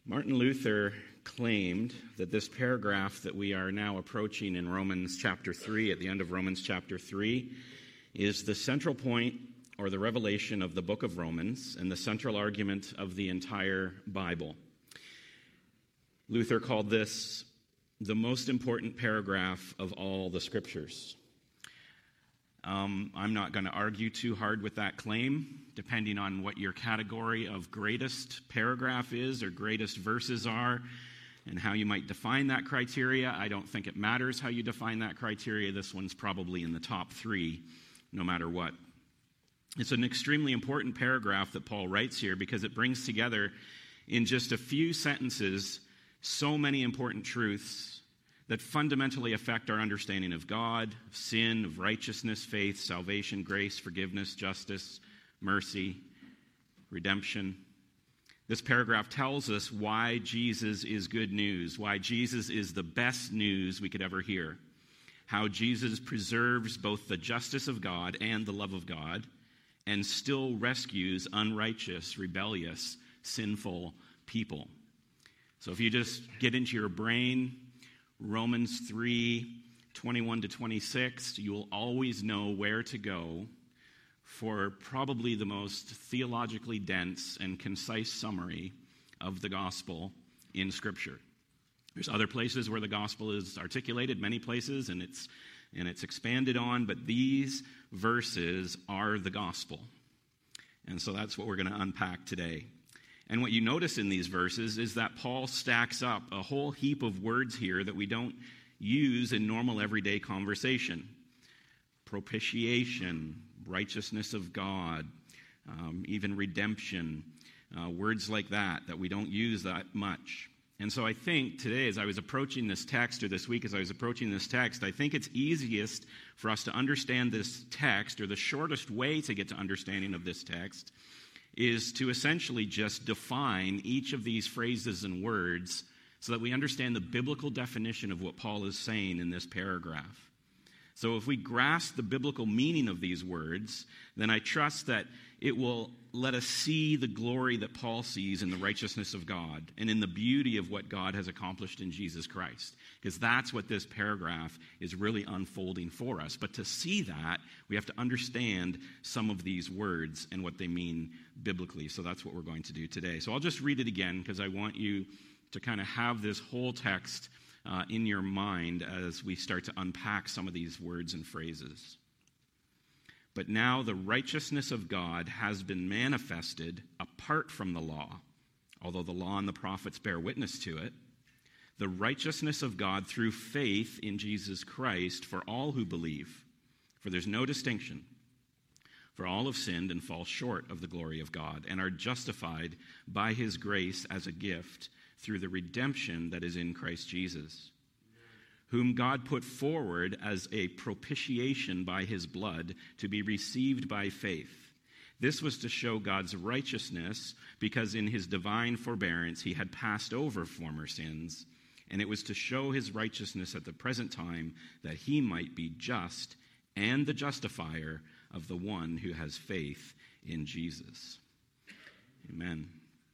Martin Luther claimed that this paragraph that we are now approaching in Romans chapter 3, at the end of Romans chapter 3, is the central point or the revelation of the book of Romans and the central argument of the entire Bible. Luther called this the most important paragraph of all the scriptures. I'm not going to argue too hard with that claim, depending on what your category of greatest paragraph is or greatest verses are and how you might define that criteria. I don't think it matters how you define that criteria. This one's probably in the top three, no matter what. It's an extremely important paragraph that Paul writes here because it brings together in just a few sentences so many important truths that fundamentally affect our understanding of God, of sin, of righteousness, faith, salvation, grace, forgiveness, justice, mercy, redemption. This paragraph tells us why Jesus is good news, why Jesus is the best news we could ever hear, how Jesus preserves both the justice of God and the love of God, and still rescues unrighteous, rebellious, sinful people. So if you just get into your brain Romans 3:21 to 26, you will always know where to go for probably the most theologically dense and concise summary of the gospel in Scripture. There's other places where the gospel is articulated, many places, and it's expanded on, but these verses are the gospel. And so that's what we're going to unpack today. And what you notice in these verses is that Paul stacks up a whole heap of words here that we don't use in normal everyday conversation. Propitiation, righteousness of God, even redemption, words like that we don't use that much. And so I think today as I was approaching this text, or this week as I was approaching this text, I think it's easiest for us to understand this text, or the shortest way to get to understanding of this text, is to essentially just define each of these phrases and words so that we understand the biblical definition of what Paul is saying in this paragraph. So if we grasp the biblical meaning of these words, then I trust that it will let us see the glory that Paul sees in the righteousness of God and in the beauty of what God has accomplished in Jesus Christ. Because that's what this paragraph is really unfolding for us. But to see that, we have to understand some of these words and what they mean biblically. So that's what we're going to do today. So I'll just read it again because I want you to kind of have this whole text in your mind as we start to unpack some of these words and phrases. But now the righteousness of God has been manifested apart from the law, although the law and the prophets bear witness to it. The righteousness of God through faith in Jesus Christ for all who believe. For there's no distinction. For all have sinned and fall short of the glory of God and are justified by his grace as a gift through the redemption that is in Christ Jesus, whom God put forward as a propitiation by his blood to be received by faith. This was to show God's righteousness because in his divine forbearance he had passed over former sins, and it was to show his righteousness at the present time that he might be just and the justifier of the one who has faith in Jesus. Amen.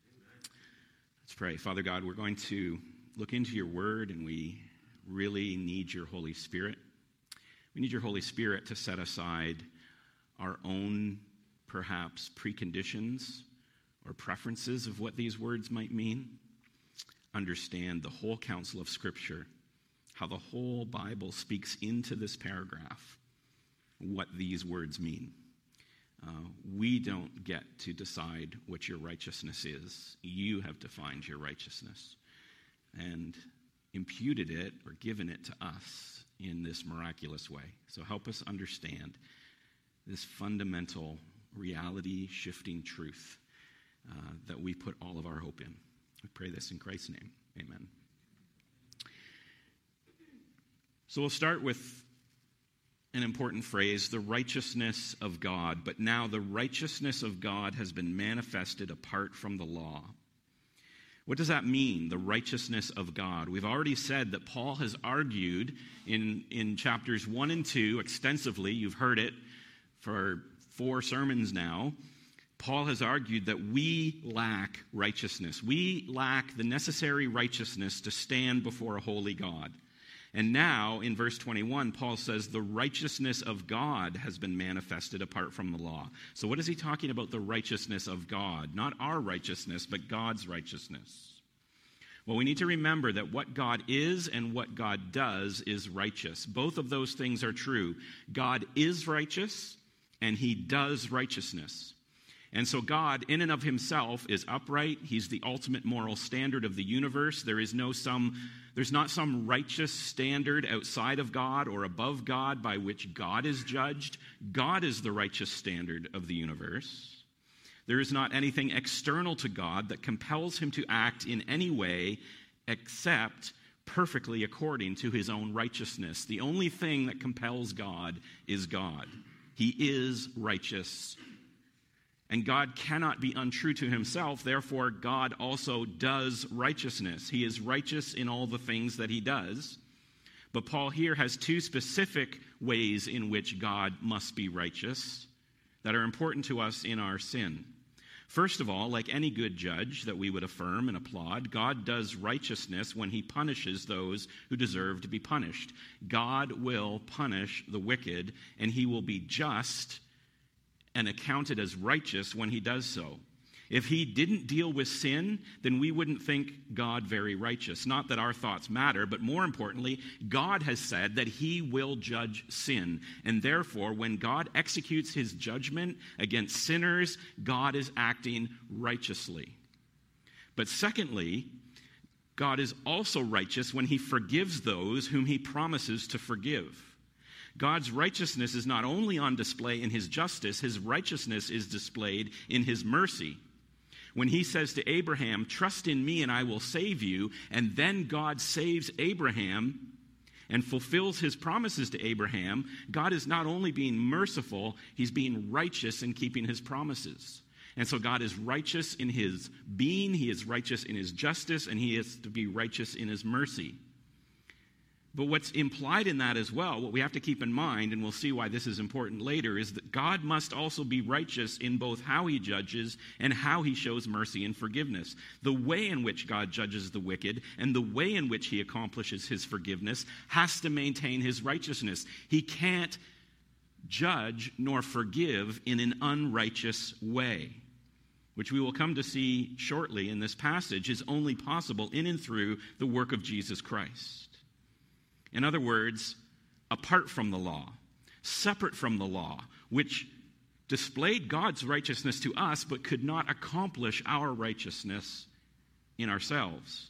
Let's pray. Father God, we're going to look into your word, and we really need your Holy Spirit. We need your Holy Spirit to set aside our own, perhaps, preconditions or preferences of what these words might mean. Understand the whole counsel of Scripture, how the whole Bible speaks into this paragraph, what these words mean. We don't get to decide what your righteousness is. You have defined your righteousness and imputed it or given it to us in this miraculous way. So help us understand this fundamental reality-shifting truth that we put all of our hope in. We pray this in Christ's name. Amen. So we'll start with an important phrase, the righteousness of God. But now the righteousness of God has been manifested apart from the law. What does that mean, the righteousness of God? We've already said that Paul has argued in chapters 1 and 2 extensively. You've heard it for 4 sermons now. Paul has argued that we lack righteousness. We lack the necessary righteousness to stand before a holy God. And now, in verse 21, Paul says the righteousness of God has been manifested apart from the law. So what is he talking about, the righteousness of God? Not our righteousness, but God's righteousness. Well, we need to remember that what God is and what God does is righteous. Both of those things are true. God is righteous, and he does righteousness. And so God, in and of himself, is upright. He's the ultimate moral standard of the universe. There's not some righteous standard outside of God or above God by which God is judged. God is the righteous standard of the universe. There is not anything external to God that compels him to act in any way except perfectly according to his own righteousness. The only thing that compels God is God. He is righteous. And God cannot be untrue to himself. Therefore, God also does righteousness. He is righteous in all the things that he does. But Paul here has two specific ways in which God must be righteous that are important to us in our sin. First of all, like any good judge that we would affirm and applaud, God does righteousness when he punishes those who deserve to be punished. God will punish the wicked, and he will be just and accounted as righteous when he does so. If he didn't deal with sin, then we wouldn't think God very righteous. Not that our thoughts matter, but more importantly, God has said that he will judge sin. And therefore, when God executes his judgment against sinners, God is acting righteously. But secondly, God is also righteous when he forgives those whom he promises to forgive. God's righteousness is not only on display in his justice, his righteousness is displayed in his mercy. When he says to Abraham, "Trust in me and I will save you," and then God saves Abraham and fulfills his promises to Abraham, God is not only being merciful, he's being righteous in keeping his promises. And so God is righteous in his being, he is righteous in his justice, and he is to be righteous in his mercy. But what's implied in that as well, what we have to keep in mind, and we'll see why this is important later, is that God must also be righteous in both how he judges and how he shows mercy and forgiveness. The way in which God judges the wicked and the way in which he accomplishes his forgiveness has to maintain his righteousness. He can't judge nor forgive in an unrighteous way, which we will come to see shortly in this passage is only possible in and through the work of Jesus Christ. In other words, apart from the law, separate from the law, which displayed God's righteousness to us but could not accomplish our righteousness in ourselves.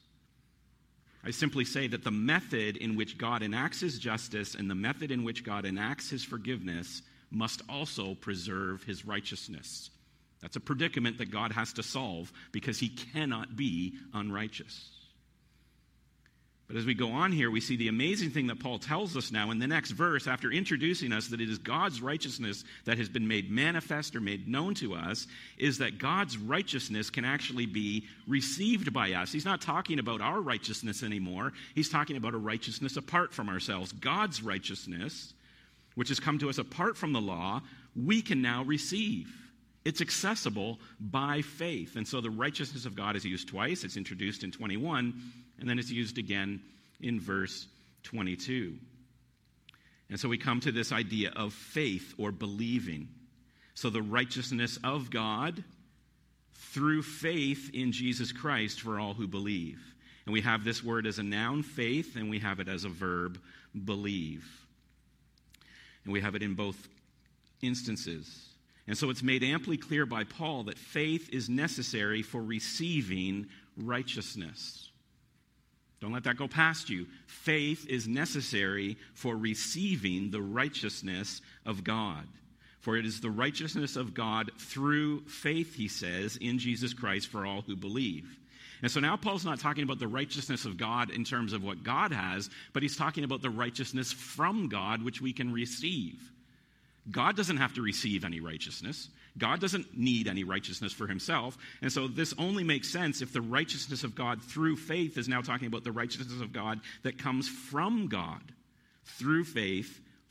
I simply say that the method in which God enacts his justice and the method in which God enacts his forgiveness must also preserve his righteousness. That's a predicament that God has to solve because he cannot be unrighteous. But as we go on here, we see the amazing thing that Paul tells us now in the next verse, after introducing us that it is God's righteousness that has been made manifest or made known to us, is that God's righteousness can actually be received by us. He's not talking about our righteousness anymore. He's talking about a righteousness apart from ourselves. God's righteousness, which has come to us apart from the law, we can now receive. It's accessible by faith. And so the righteousness of God is used twice. It's introduced in 21, and then it's used again in verse 22. And so we come to this idea of faith or believing. So the righteousness of God through faith in Jesus Christ for all who believe. And we have this word as a noun, faith, and we have it as a verb, believe. And we have it in both instances. And so it's made amply clear by Paul that faith is necessary for receiving righteousness. Don't let that go past you. Faith is necessary for receiving the righteousness of God. For it is the righteousness of God through faith, he says, in Jesus Christ for all who believe. And so now Paul's not talking about the righteousness of God in terms of what God has, but he's talking about the righteousness from God which we can receive. God doesn't have to receive any righteousness. God doesn't need any righteousness for himself. And so this only makes sense if the righteousness of God through faith is now talking about the righteousness of God that comes from God through faith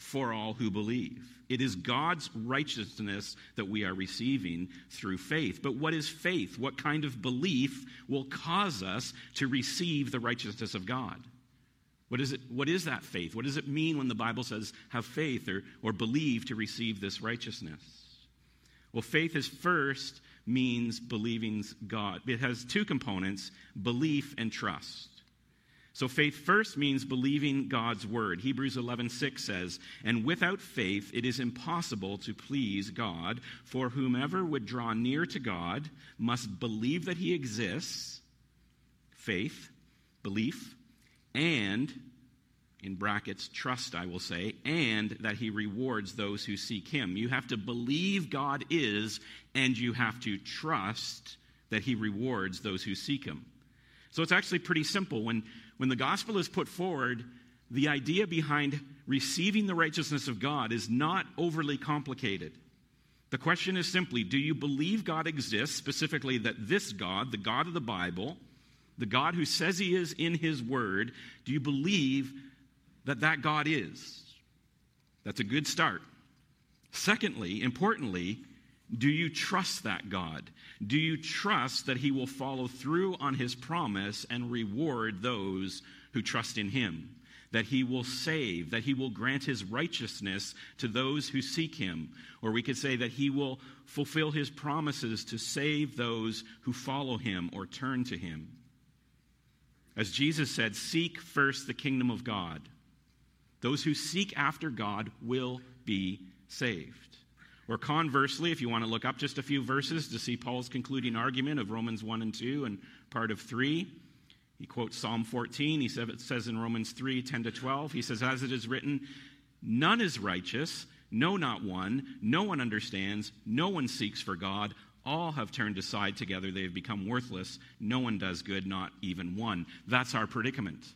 for all who believe. It is God's righteousness that we are receiving through faith. But what is faith? What kind of belief will cause us to receive the righteousness of God? What is that faith? What does it mean when the Bible says have faith or believe to receive this righteousness? Well, faith is first means believing God. It has two components, belief and trust. So faith first means believing God's word. Hebrews 11:6 says, "And without faith it is impossible to please God, for whomever would draw near to God must believe that he exists," faith, belief, and, in brackets, trust, I will say, and that he rewards those who seek him. You have to believe God is, and you have to trust that he rewards those who seek him. So it's actually pretty simple. When the gospel is put forward, the idea behind receiving the righteousness of God is not overly complicated. The question is simply, do you believe God exists, specifically that this God, the God of the Bible, the God who says he is in his word, do you believe that God is? That's a good start. Secondly, importantly, do you trust that God? Do you trust that he will follow through on his promise and reward those who trust in him? That he will save, that he will grant his righteousness to those who seek him? Or we could say that he will fulfill his promises to save those who follow him or turn to him. As Jesus said, seek first the kingdom of God. Those who seek after God will be saved. Or conversely, if you want to look up just a few verses to see Paul's concluding argument of Romans 1 and 2 and part of 3, he quotes Psalm 14. It says in Romans 3, 10 to 12, he says, "As it is written, none is righteous, no, not one. No one understands, no one seeks for God. All have turned aside together, they have become worthless. No one does good, not even one." That's our predicament.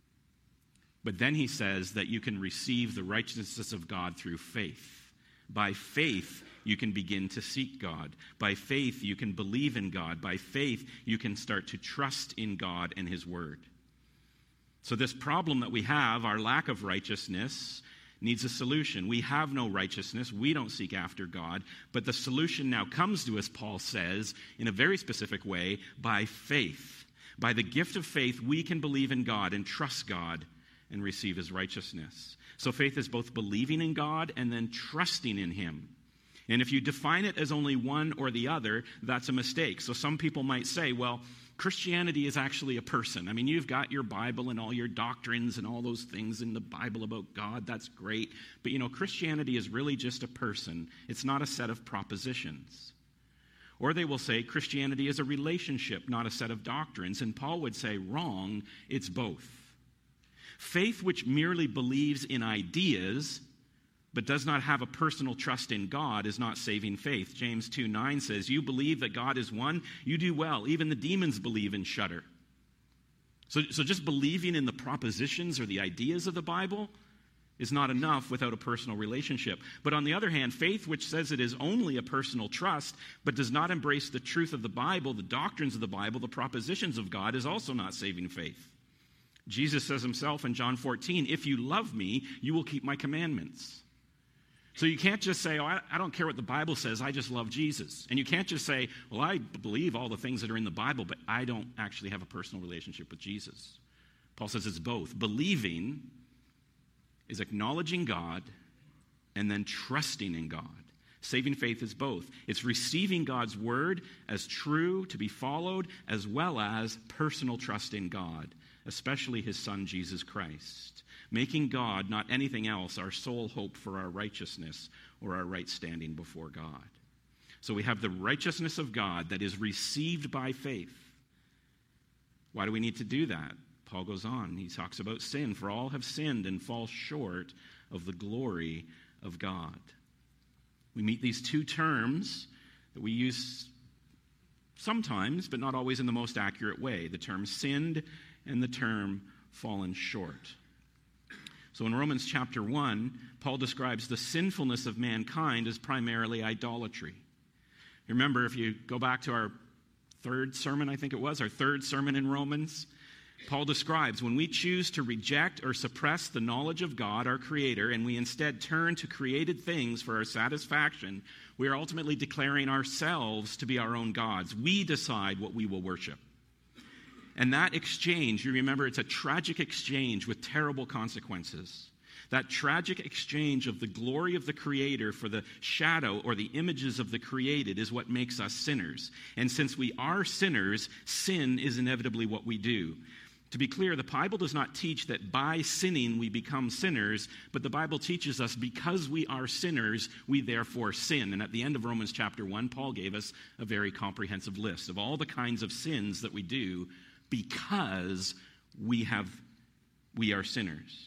But then he says that you can receive the righteousness of God through faith. By faith, you can begin to seek God. By faith, you can believe in God. By faith, you can start to trust in God and his word. So this problem that we have, our lack of righteousness, needs a solution. We have no righteousness. We don't seek after God. But the solution now comes to us, Paul says, in a very specific way, by faith. By the gift of faith, we can believe in God and trust God and receive his righteousness. So faith is both believing in God and then trusting in him. And if you define it as only one or the other, that's a mistake. So some people might say, well, Christianity is actually a person. I mean, you've got your Bible and all your doctrines and all those things in the Bible about God. That's great. But, Christianity is really just a person. It's not a set of propositions. Or they will say Christianity is a relationship, not a set of doctrines. And Paul would say, wrong, it's both. Faith which merely believes in ideas but does not have a personal trust in God is not saving faith. James 2:9 says, "You believe that God is one, you do well. Even the demons believe and shudder." So just believing in the propositions or the ideas of the Bible is not enough without a personal relationship. But on the other hand, faith which says it is only a personal trust but does not embrace the truth of the Bible, the doctrines of the Bible, the propositions of God, is also not saving faith. Jesus says himself in John 14, "If you love me, you will keep my commandments." So you can't just say, I don't care what the Bible says, I just love Jesus. And you can't just say, well, I believe all the things that are in the Bible, but I don't actually have a personal relationship with Jesus. Paul says it's both. Believing is acknowledging God and then trusting in God. Saving faith is both. It's receiving God's word as true to be followed, as well as personal trust in God, especially his Son, Jesus Christ, making God, not anything else, our sole hope for our righteousness or our right standing before God. So we have the righteousness of God that is received by faith. Why do we need to do that? Paul goes on. He talks about sin. For all have sinned and fall short of the glory of God. We meet these two terms that we use sometimes, but not always in the most accurate way. The term sinned and the term fallen short. So in Romans chapter 1, Paul describes the sinfulness of mankind as primarily idolatry. Remember, if you go back to our third sermon in Romans, Paul describes when we choose to reject or suppress the knowledge of God, our Creator, and we instead turn to created things for our satisfaction, we are ultimately declaring ourselves to be our own gods. We decide what we will worship. And that exchange, you remember, it's a tragic exchange with terrible consequences. That tragic exchange of the glory of the Creator for the shadow or the images of the created is what makes us sinners. And since we are sinners, sin is inevitably what we do. To be clear, the Bible does not teach that by sinning we become sinners, but the Bible teaches us because we are sinners, we therefore sin. And at the end of Romans chapter 1, Paul gave us a very comprehensive list of all the kinds of sins that we do because we are sinners.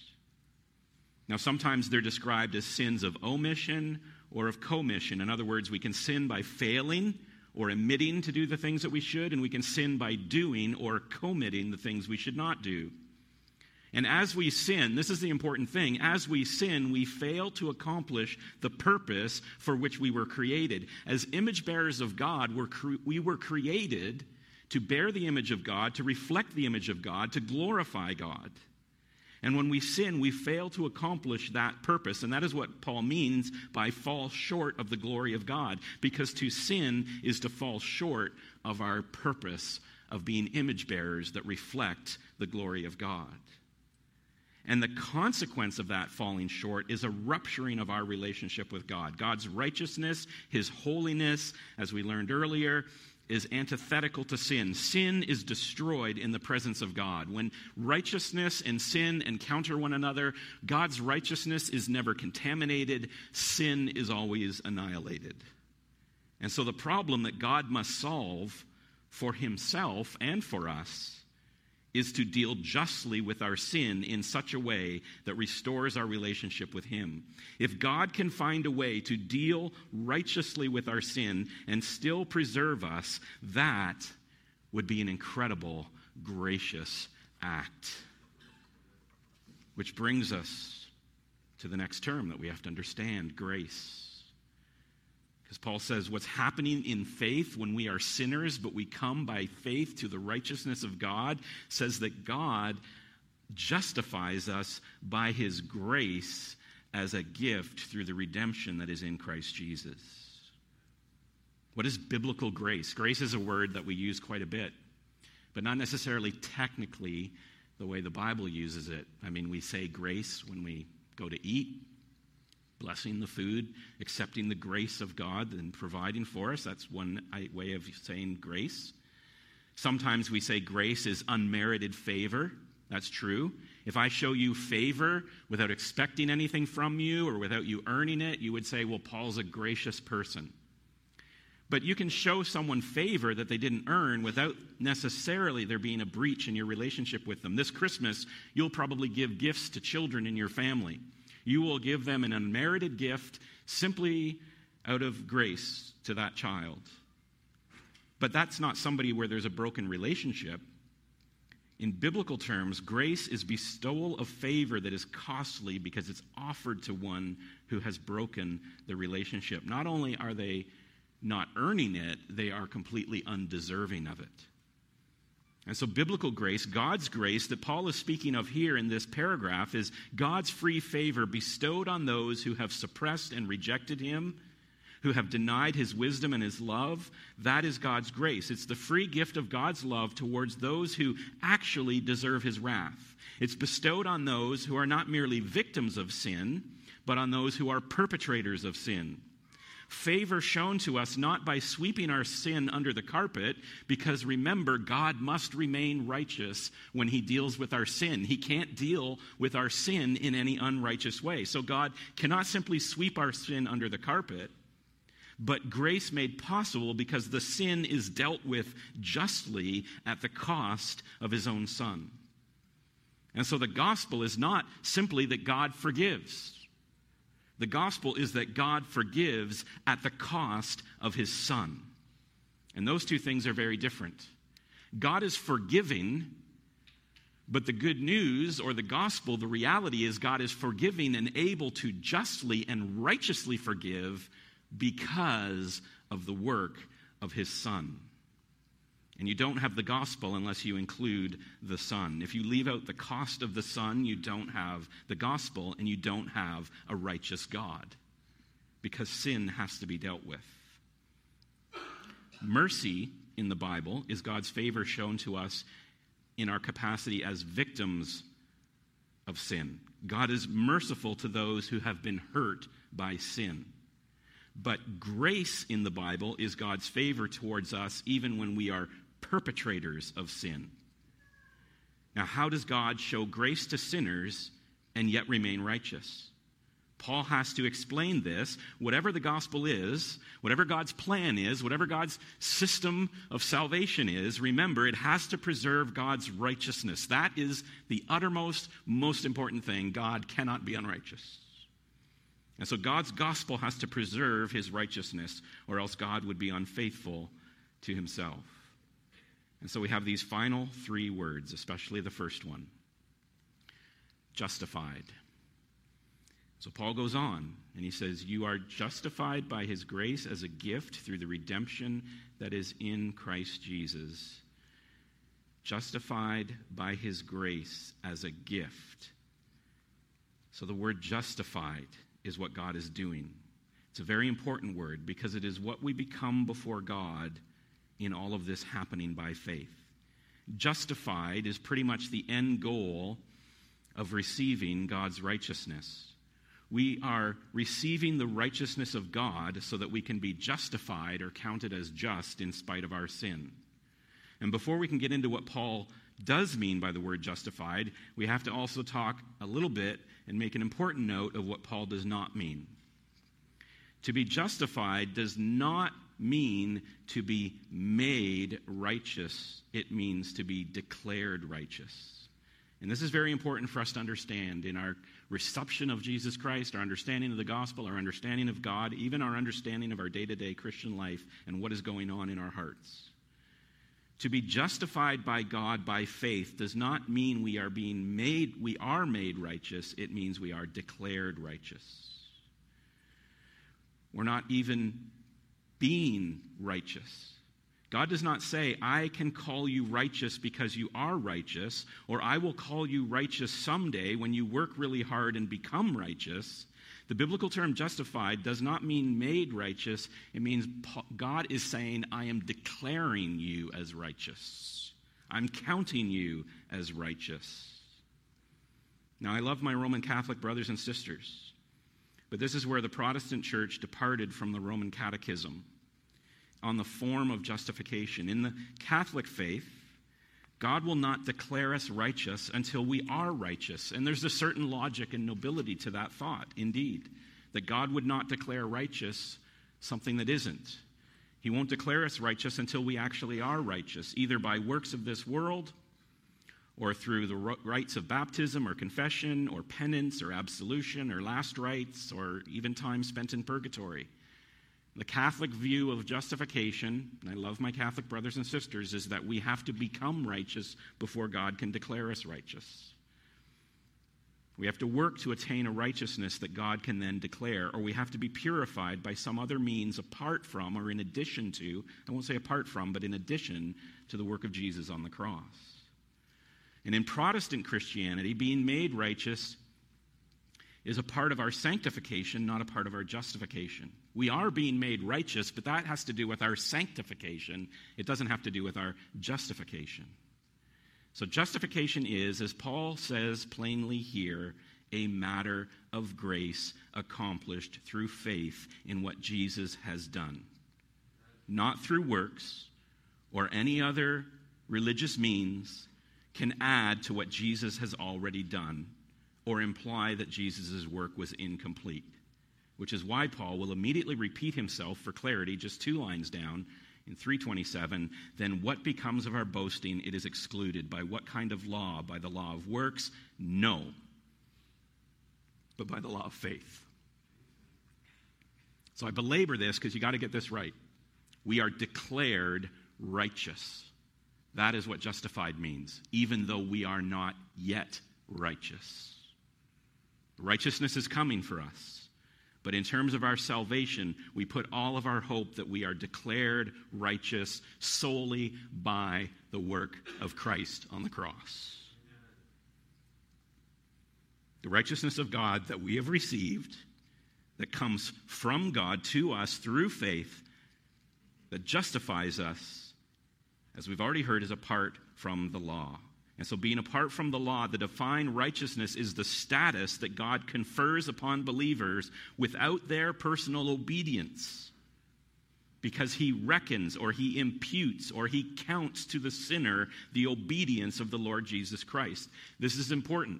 Now, sometimes they're described as sins of omission or of commission. In other words, we can sin by failing or omitting to do the things that we should, and we can sin by doing or committing the things we should not do. And as we sin, this is the important thing, as we sin, we fail to accomplish the purpose for which we were created. As image bearers of God, we were created to bear the image of God, to reflect the image of God, to glorify God. And when we sin, we fail to accomplish that purpose. And that is what Paul means by fall short of the glory of God. Because to sin is to fall short of our purpose of being image bearers that reflect the glory of God. And the consequence of that falling short is a rupturing of our relationship with God. God's righteousness, His holiness, as we learned earlier, is antithetical to sin. Sin is destroyed in the presence of God. When righteousness and sin encounter one another, God's righteousness is never contaminated. Sin is always annihilated. And so the problem that God must solve for Himself and for us is to deal justly with our sin in such a way that restores our relationship with Him. If God can find a way to deal righteously with our sin and still preserve us, that would be an incredible, gracious act. Which brings us to the next term that we have to understand, grace. Because Paul says what's happening in faith when we are sinners, but we come by faith to the righteousness of God, says that God justifies us by His grace as a gift through the redemption that is in Christ Jesus. What is biblical grace? Grace is a word that we use quite a bit, but not necessarily technically the way the Bible uses it. I mean, we say grace when we go to eat, blessing the food, accepting the grace of God and providing for us. That's one way of saying grace. Sometimes we say grace is unmerited favor. That's true. If I show you favor without expecting anything from you or without you earning it, you would say, well, Paul's a gracious person. But you can show someone favor that they didn't earn without necessarily there being a breach in your relationship with them. This Christmas, you'll probably give gifts to children in your family. You will give them an unmerited gift simply out of grace to that child. But that's not somebody where there's a broken relationship. In biblical terms, grace is bestowal of favor that is costly because it's offered to one who has broken the relationship. Not only are they not earning it, they are completely undeserving of it. And so biblical grace, God's grace that Paul is speaking of here in this paragraph, is God's free favor bestowed on those who have suppressed and rejected Him, who have denied His wisdom and His love. That is God's grace. It's the free gift of God's love towards those who actually deserve His wrath. It's bestowed on those who are not merely victims of sin, but on those who are perpetrators of sin. Favor shown to us not by sweeping our sin under the carpet, because remember, God must remain righteous when He deals with our sin. He can't deal with our sin in any unrighteous way. So God cannot simply sweep our sin under the carpet, but grace made possible because the sin is dealt with justly at the cost of His own Son. And so the gospel is not simply that God forgives. The gospel is that God forgives at the cost of His Son. And those two things are very different. God is forgiving, but the good news or the gospel, the reality is God is forgiving and able to justly and righteously forgive because of the work of His Son. And you don't have the gospel unless you include the Son. If you leave out the cost of the Son, you don't have the gospel, and you don't have a righteous God, because sin has to be dealt with. Mercy in the Bible is God's favor shown to us in our capacity as victims of sin. God is merciful to those who have been hurt by sin. But grace in the Bible is God's favor towards us even when we are perpetrators of sin. Now, how does God show grace to sinners and yet remain righteous? Paul has to explain this. Whatever the gospel is, whatever God's plan is, whatever God's system of salvation is, remember, it has to preserve God's righteousness. That is the uttermost, most important thing. God cannot be unrighteous. And so God's gospel has to preserve his righteousness, or else God would be unfaithful to himself. And so we have these final three words, especially the first one: justified. So Paul goes on, and he says, you are justified by his grace as a gift through the redemption that is in Christ Jesus. Justified by his grace as a gift. So the word justified is what God is doing. It's a very important word because it is what we become before God in all of this happening by faith. Justified is pretty much the end goal of receiving God's righteousness. We are receiving the righteousness of God so that we can be justified or counted as just in spite of our sin. And before we can get into what Paul does mean by the word justified, we have to also talk a little bit and make an important note of what Paul does not mean. To be justified does not mean to be made righteous. It means to be declared righteous. And this is very important for us to understand in our reception of Jesus Christ, our understanding of the gospel, our understanding of God, even our understanding of our day-to-day Christian life and what is going on in our hearts. To be justified by God by faith does not mean we are made righteous. It means we are declared righteous. We're not even being righteous. God does not say, I can call you righteous because you are righteous, or I will call you righteous someday when you work really hard and become righteous. The biblical term justified does not mean made righteous. It means God is saying, I am declaring you as righteous. I'm counting you as righteous. Now, I love my Roman Catholic brothers and sisters, but this is where the Protestant church departed from the Roman Catechism on the form of justification. In the Catholic faith, God will not declare us righteous until we are righteous. And there's a certain logic and nobility to that thought, indeed, that God would not declare righteous something that isn't. He won't declare us righteous until we actually are righteous, either by works of this world or through the rites of baptism or confession or penance or absolution or last rites or even time spent in purgatory. The Catholic view of justification, and I love my Catholic brothers and sisters, is that we have to become righteous before God can declare us righteous. We have to work to attain a righteousness that God can then declare, or we have to be purified by some other means apart from or in addition to, I won't say apart from, but in addition to the work of Jesus on the cross. And in Protestant Christianity, being made righteous is a part of our sanctification, not a part of our justification. We are being made righteous, but that has to do with our sanctification. It doesn't have to do with our justification. So justification is, as Paul says plainly here, a matter of grace accomplished through faith in what Jesus has done. Not through works or any other religious means can add to what Jesus has already done or imply that Jesus' work was incomplete, which is why Paul will immediately repeat himself for clarity just 2 lines down in 3:27. Then what becomes of our boasting? It is excluded. By what kind of law? By the law of works? No, but by the law of faith. So I belabor this because you got to get this right. We are declared righteous. That is what justified means, even though we are not yet righteous. Righteousness is coming for us. But in terms of our salvation, we put all of our hope that we are declared righteous solely by the work of Christ on the cross. The righteousness of God that we have received, that comes from God to us through faith, that justifies us, as we've already heard, is apart from the law. And so being apart from the law, the divine righteousness is the status that God confers upon believers without their personal obedience, because he reckons or he imputes or he counts to the sinner the obedience of the Lord Jesus Christ. This is important.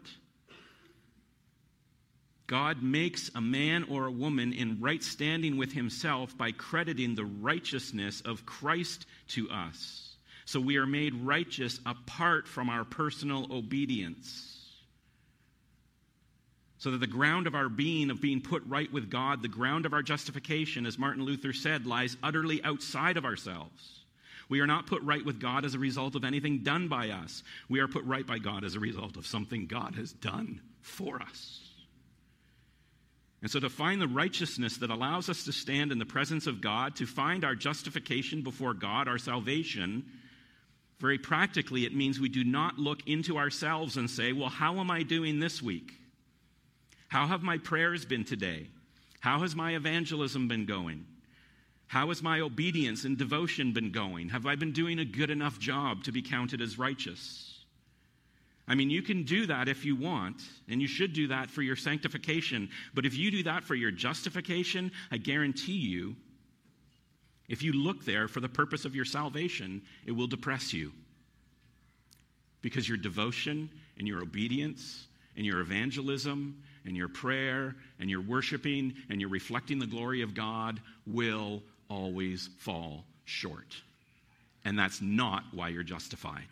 God makes a man or a woman in right standing with himself by crediting the righteousness of Christ to us. So we are made righteous apart from our personal obedience. So that the ground of our being, of being put right with God, the ground of our justification, as Martin Luther said, lies utterly outside of ourselves. We are not put right with God as a result of anything done by us. We are put right by God as a result of something God has done for us. And so to find the righteousness that allows us to stand in the presence of God, to find our justification before God, our salvation, very practically, it means we do not look into ourselves and say, well, how am I doing this week? How have my prayers been today? How has my evangelism been going? How has my obedience and devotion been going? Have I been doing a good enough job to be counted as righteous? I mean, you can do that if you want, and you should do that for your sanctification. But if you do that for your justification, I guarantee you, if you look there for the purpose of your salvation, it will depress you. Because your devotion and your obedience and your evangelism and your prayer and your worshiping and your reflecting the glory of God will always fall short. And that's not why you're justified.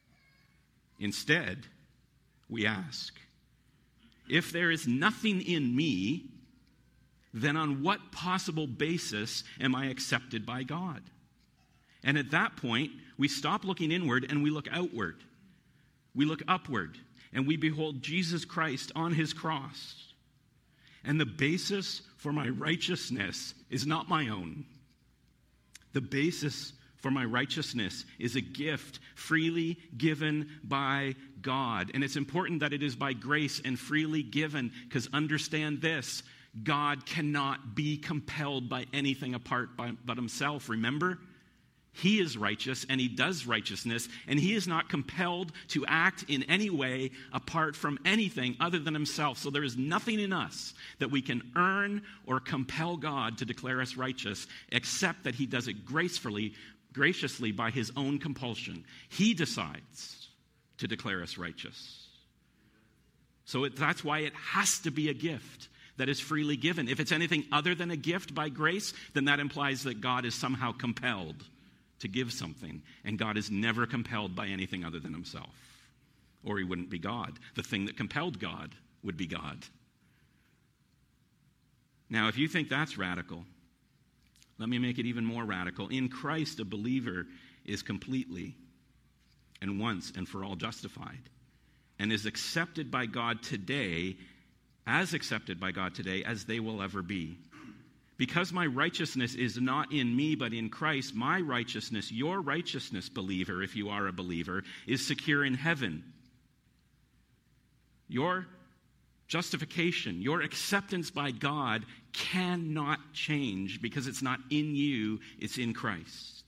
Instead, we ask, if there is nothing in me, then on what possible basis am I accepted by God? And at that point, we stop looking inward and we look outward. We look upward and we behold Jesus Christ on his cross. And the basis for my righteousness is not my own. The basis for my righteousness is a gift freely given by God. And it's important that it is by grace and freely given, because understand this, God cannot be compelled by anything apart but himself. Remember? He is righteous and he does righteousness, and he is not compelled to act in any way apart from anything other than himself. So there is nothing in us that we can earn or compel God to declare us righteous, except that he does it graciously by his own compulsion. He decides to declare us righteous. So that's why it has to be a gift that is freely given. If it's anything other than a gift by grace, then that implies that God is somehow compelled to give something. And God is never compelled by anything other than himself, or he wouldn't be God. The thing that compelled God would be God. Now, if you think that's radical, let me make it even more radical. In Christ, a believer is completely and once and for all justified and is accepted by God today, as accepted by God today as they will ever be. Because my righteousness is not in me but in Christ, my righteousness, your righteousness, believer, if you are a believer, is secure in heaven. Your justification, your acceptance by God cannot change because it's not in you, it's in Christ.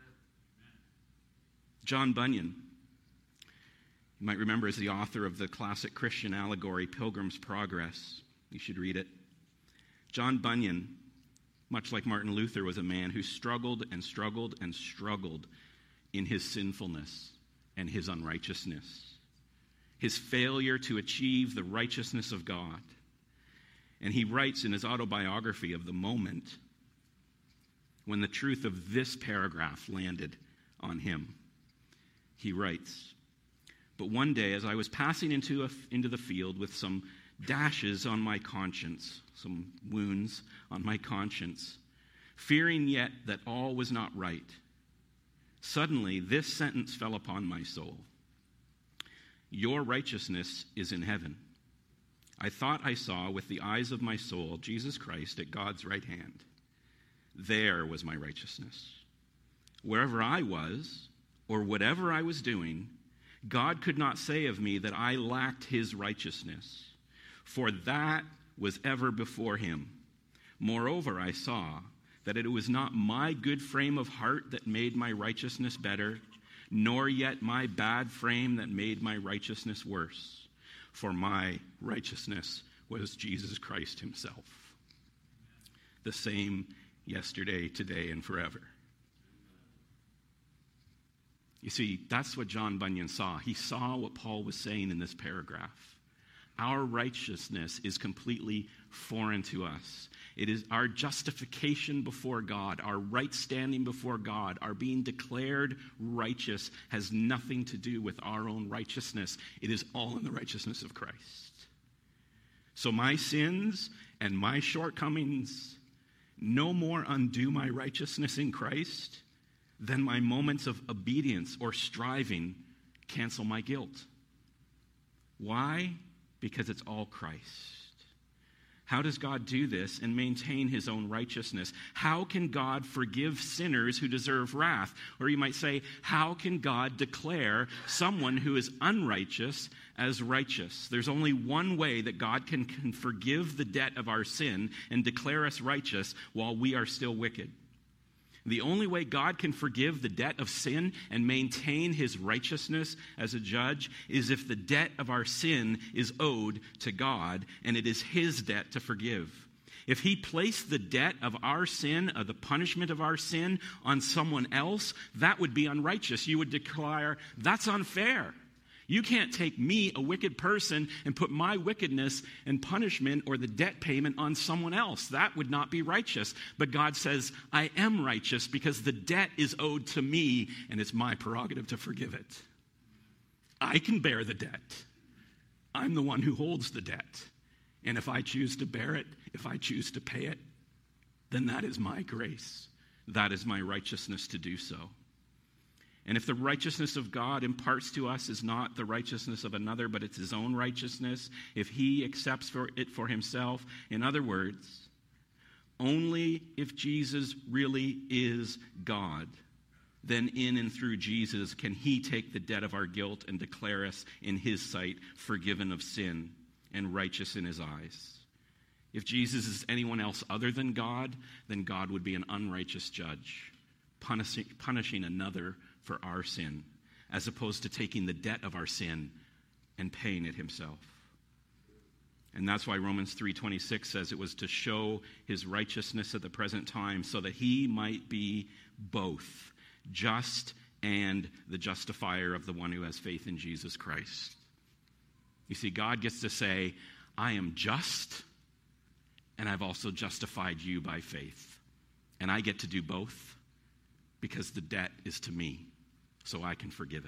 John Bunyan, you might remember, as the author of the classic Christian allegory, Pilgrim's Progress. You should read it. John Bunyan, much like Martin Luther, was a man who struggled and struggled and struggled in his sinfulness and his unrighteousness, his failure to achieve the righteousness of God. And he writes in his autobiography of the moment when the truth of this paragraph landed on him. He writes, "But one day, as I was passing into the field with some dashes on my conscience, some wounds on my conscience, fearing yet that all was not right, suddenly this sentence fell upon my soul. Your righteousness is in heaven. I thought I saw with the eyes of my soul Jesus Christ at God's right hand. There was my righteousness. Wherever I was, or whatever I was doing, God could not say of me that I lacked his righteousness, for that was ever before him. Moreover, I saw that it was not my good frame of heart that made my righteousness better, nor yet my bad frame that made my righteousness worse. For my righteousness was Jesus Christ himself, the same yesterday, today, and forever. You see, that's what John Bunyan saw. He saw what Paul was saying in this paragraph. Our righteousness is completely foreign to us. It is our justification before God, our right standing before God, our being declared righteous has nothing to do with our own righteousness. It is all in the righteousness of Christ. So my sins and my shortcomings no more undo my righteousness in Christ than my moments of obedience or striving cancel my guilt. Why? Because it's all Christ. How does God do this and maintain his own righteousness? How can God forgive sinners who deserve wrath? Or you might say, how can God declare someone who is unrighteous as righteous? There's only one way that God can forgive the debt of our sin and declare us righteous while we are still wicked. The only way God can forgive the debt of sin and maintain his righteousness as a judge is if the debt of our sin is owed to God, and it is his debt to forgive. If he placed the debt of our sin, of the punishment of our sin, on someone else, that would be unrighteous. You would declare, that's unfair. You can't take me, a wicked person, and put my wickedness and punishment or the debt payment on someone else. That would not be righteous. But God says, I am righteous because the debt is owed to me, and it's my prerogative to forgive it. I can bear the debt. I'm the one who holds the debt. And if I choose to bear it, if I choose to pay it, then that is my grace. That is my righteousness to do so. And if the righteousness of God imparts to us is not the righteousness of another, but it's his own righteousness, if he accepts it for himself, in other words, only if Jesus really is God, then in and through Jesus can he take the debt of our guilt and declare us in his sight forgiven of sin and righteous in his eyes. If Jesus is anyone else other than God, then God would be an unrighteous judge, punishing another for our sin, as opposed to taking the debt of our sin and paying it himself. And that's why Romans 3:26 says it was to show his righteousness at the present time so that he might be both just and the justifier of the one who has faith in Jesus Christ. You see, God gets to say, I am just, and I've also justified you by faith. And I get to do both because the debt is to me, so I can forgive it.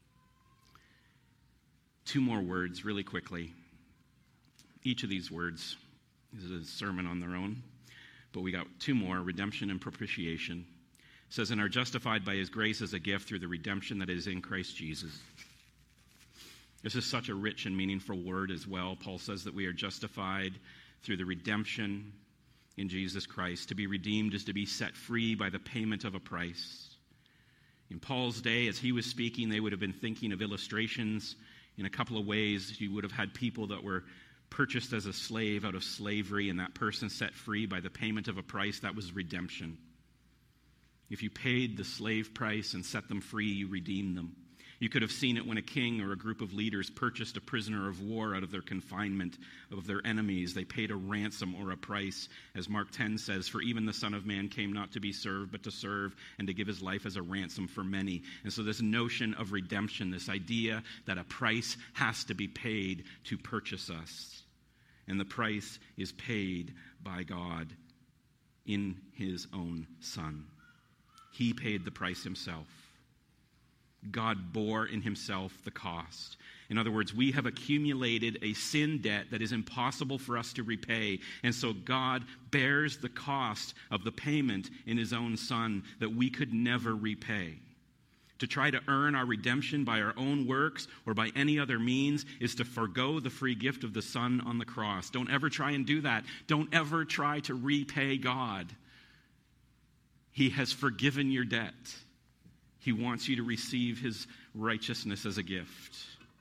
Two more words really quickly. Each of these words is a sermon on their own, but we got two more, redemption and propitiation. It says, and are justified by his grace as a gift through the redemption that is in Christ Jesus. This is such a rich and meaningful word as well. Paul says that we are justified through the redemption in Jesus Christ. To be redeemed is to be set free by the payment of a price. In Paul's day, as he was speaking, they would have been thinking of illustrations in a couple of ways. You would have had people that were purchased as a slave out of slavery, and that person set free by the payment of a price. That was redemption. If you paid the slave price and set them free, you redeemed them. You could have seen it when a king or a group of leaders purchased a prisoner of war out of their confinement of their enemies. They paid a ransom or a price, as Mark 10 says, for even the Son of Man came not to be served, but to serve and to give his life as a ransom for many. And so this notion of redemption, this idea that a price has to be paid to purchase us. And the price is paid by God in his own Son. He paid the price himself. God bore in himself the cost. In other words, we have accumulated a sin debt that is impossible for us to repay. And so God bears the cost of the payment in his own Son that we could never repay. to try to earn our redemption by our own works or by any other means is to forgo the free gift of the Son on the cross. Don't ever try and do that. Don't ever try to repay God. He has forgiven your debt. He wants you to receive his righteousness as a gift.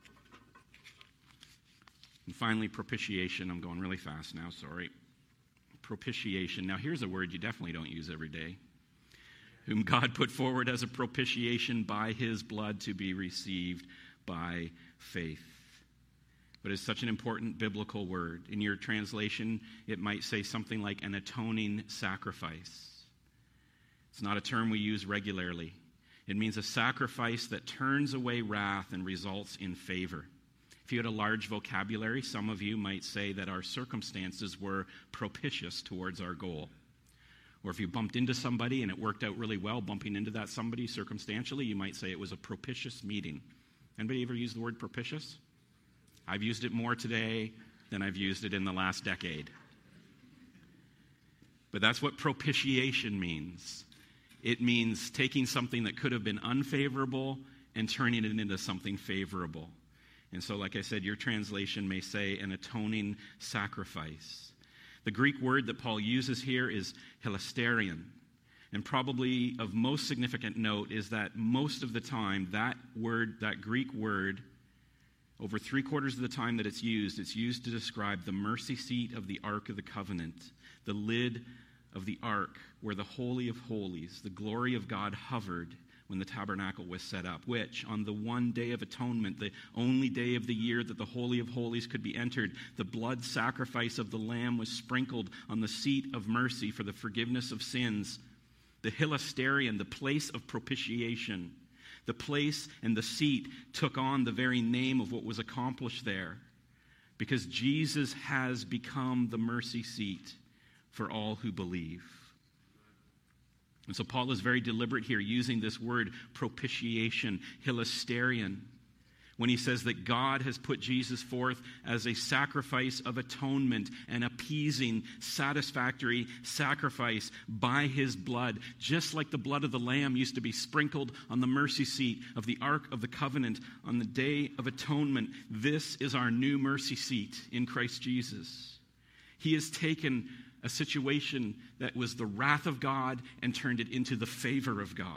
And finally, propitiation. I'm going really fast now, sorry. Propitiation. Now, here's a word you definitely don't use every day. Whom God put forward as a propitiation by his blood to be received by faith. But it's such an important biblical word. In your translation, it might say something like an atoning sacrifice. It's not a term we use regularly. It means a sacrifice that turns away wrath and results in favor. If you had a large vocabulary, some of you might say that our circumstances were propitious towards our goal. Or if you bumped into somebody and it worked out really well, bumping into that somebody circumstantially, you might say it was a propitious meeting. Anybody ever use the word propitious? I've used it more today than I've used it in the last decade. But that's what propitiation means. It means taking something that could have been unfavorable and turning it into something favorable. And so, like I said, your translation may say an atoning sacrifice. The Greek word that Paul uses here is hilasterion. And probably of most significant note is that most of the time, that Greek word, over 3/4 of the time that it's used to describe the mercy seat of the Ark of the Covenant, the lid of the Ark where the Holy of Holies, the glory of God, hovered when the tabernacle was set up, which on the one day of atonement, the only day of the year that the Holy of Holies could be entered, the blood sacrifice of the Lamb was sprinkled on the seat of mercy for the forgiveness of sins. The hilasterion, the place of propitiation, the place and the seat took on the very name of what was accomplished there, because Jesus has become the mercy seat for all who believe. And so Paul is very deliberate here using this word propitiation, hilasterion, when he says that God has put Jesus forth as a sacrifice of atonement, an appeasing, satisfactory sacrifice by his blood, just like the blood of the Lamb used to be sprinkled on the mercy seat of the Ark of the Covenant on the Day of Atonement. This is our new mercy seat in Christ Jesus. He has taken a situation that was the wrath of God and turned it into the favor of God.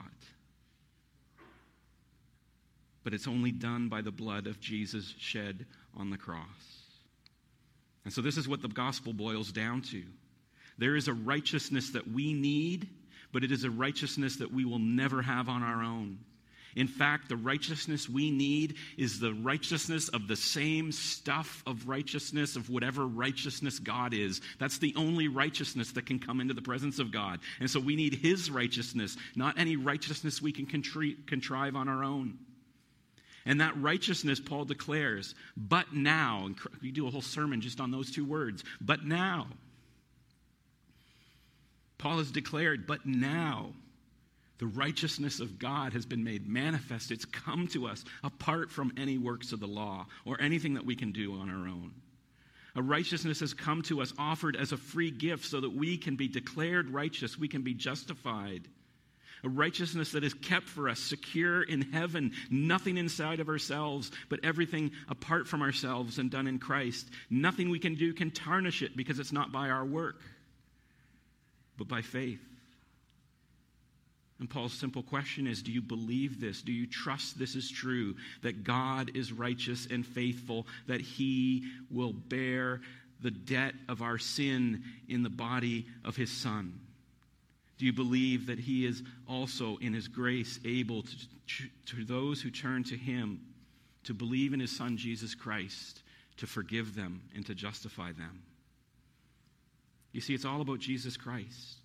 But it's only done by the blood of Jesus shed on the cross. And so this is what the gospel boils down to. There is a righteousness that we need, but it is a righteousness that we will never have on our own. In fact, the righteousness we need is the righteousness of the same stuff of righteousness of whatever righteousness God is. That's the only righteousness that can come into the presence of God. And so we need his righteousness, not any righteousness we can contrive on our own. And that righteousness, Paul declares, but now, and we do a whole sermon just on those two words, but now. Paul has declared, but now. The righteousness of God has been made manifest. It's come to us apart from any works of the law or anything that we can do on our own. A righteousness has come to us offered as a free gift so that we can be declared righteous, we can be justified. A righteousness that is kept for us secure in heaven, nothing inside of ourselves, but everything apart from ourselves and done in Christ. Nothing we can do can tarnish it because it's not by our work, but by faith. And Paul's simple question is, do you believe this? Do you trust this is true? That God is righteous and faithful, that he will bear the debt of our sin in the body of his Son? Do you believe that he is also in his grace able to those who turn to him, to believe in his Son Jesus Christ, to forgive them and to justify them? You see, it's all about Jesus Christ.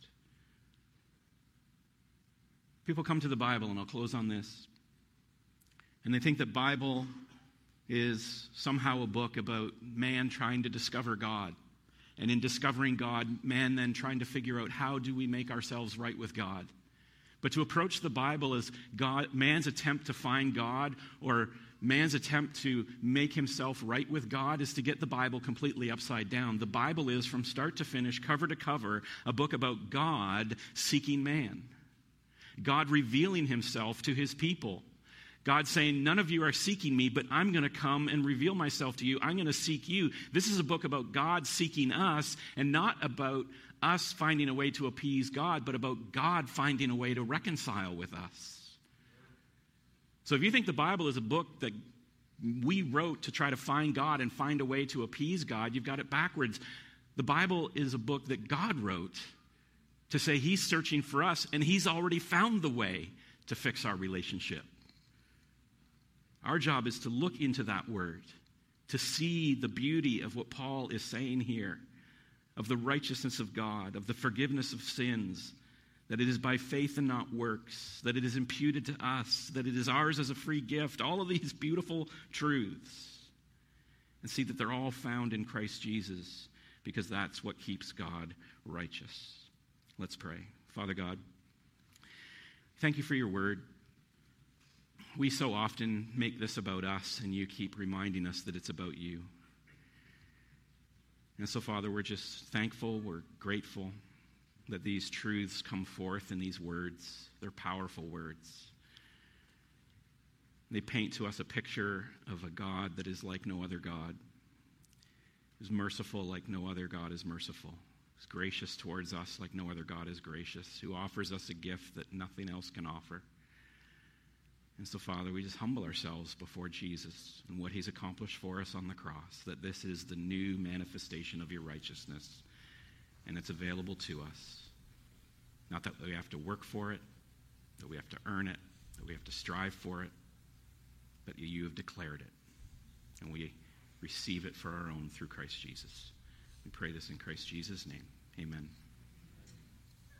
People come to the Bible, and I'll close on this, and they think that Bible is somehow a book about man trying to discover God. And in discovering God, man then trying to figure out how do we make ourselves right with God. But to approach the Bible as man's attempt to find God or man's attempt to make himself right with God is to get the Bible completely upside down. The Bible is, from start to finish, cover to cover, a book about God seeking man. God revealing himself to his people God's saying, none of you are seeking me, but I'm going to come and reveal myself to you. I'm going to seek you. This is a book about God seeking us, and not about us finding a way to appease God, but about God finding a way to reconcile with us. So if you think the Bible is a book that we wrote to try to find God and find a way to appease God, you've got it backwards. The Bible is a book that God wrote to say he's searching for us, and he's already found the way to fix our relationship. Our job is to look into that word, to see the beauty of what Paul is saying here, of the righteousness of God, of the forgiveness of sins, that it is by faith and not works, that it is imputed to us, that it is ours as a free gift, all of these beautiful truths, and see that they're all found in Christ Jesus, because that's what keeps God righteous. Let's pray. Father God, thank you for your word. We so often make this about us, and you keep reminding us that it's about you. And so, Father, we're just thankful, we're grateful that these truths come forth in these words. They're powerful words. They paint to us a picture of a God that is like no other God, who's merciful like no other God is merciful, who's gracious towards us like no other God is gracious, who offers us a gift that nothing else can offer. And so, Father, we just humble ourselves before Jesus and what he's accomplished for us on the cross, that this is the new manifestation of your righteousness, and it's available to us. Not that we have to work for it, that we have to earn it, that we have to strive for it, but you have declared it, and we receive it for our own through Christ Jesus. We pray this in Christ Jesus' name. Amen.